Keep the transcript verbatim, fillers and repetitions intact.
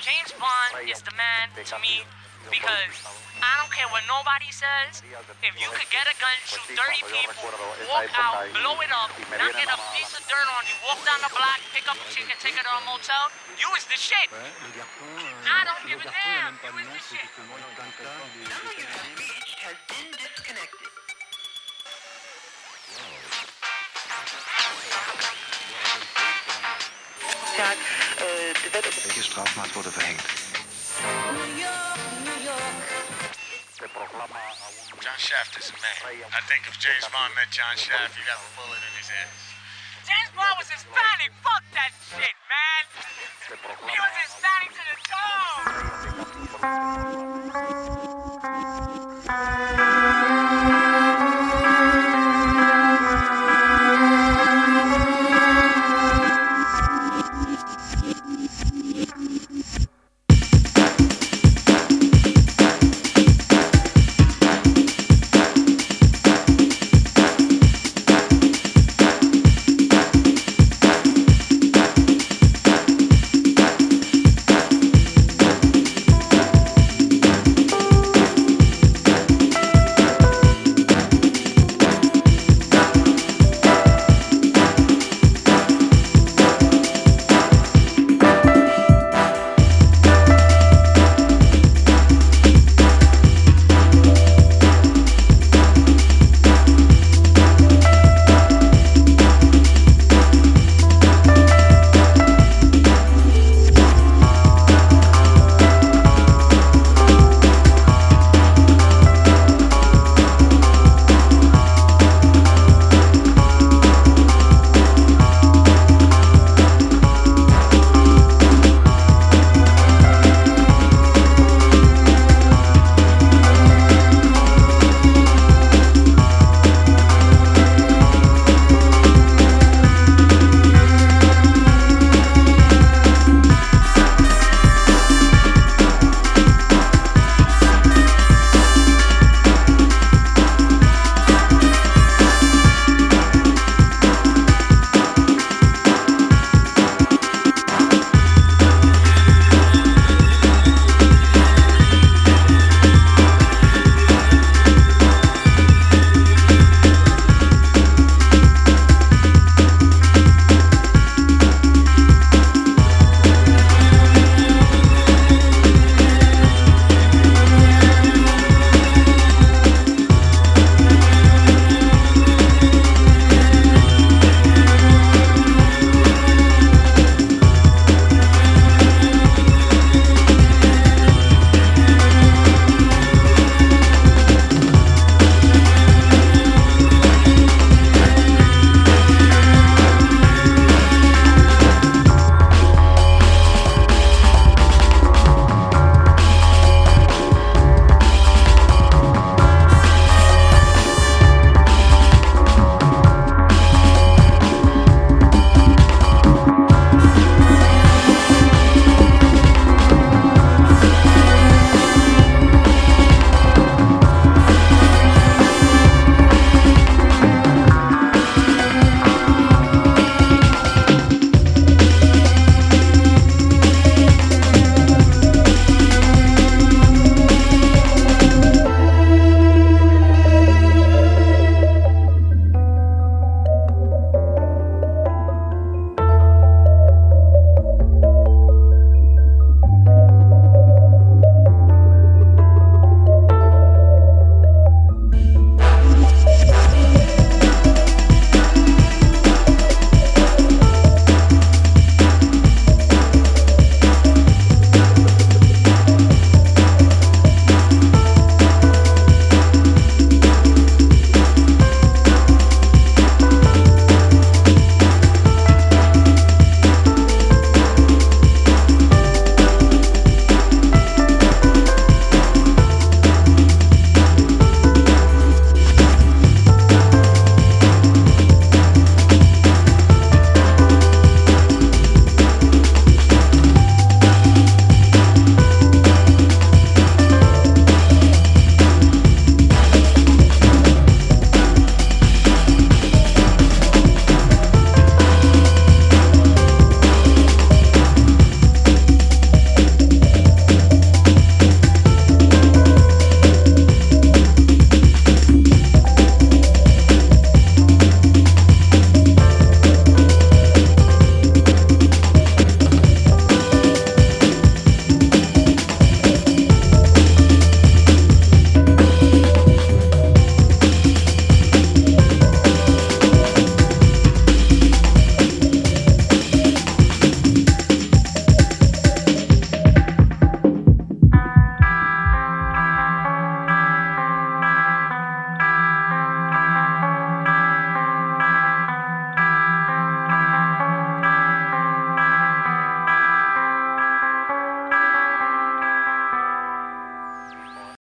James Bond is the man to me because I don't care what nobody says. If you could get a gun, shoot thirty people, walk out, blow it up, not get a piece of dirt on you, walk down the block, pick up a chick and take her to a motel, you is the shit. I don't give a damn. You is the shit. Has been disconnected. Tag, äh, Welche Strafmaß wurde verhängt? John Shaft is a man. I think if James Bond met John Shaft, he'd have a bullet in his ass. James Bond was Hispanic. Fuck that shit.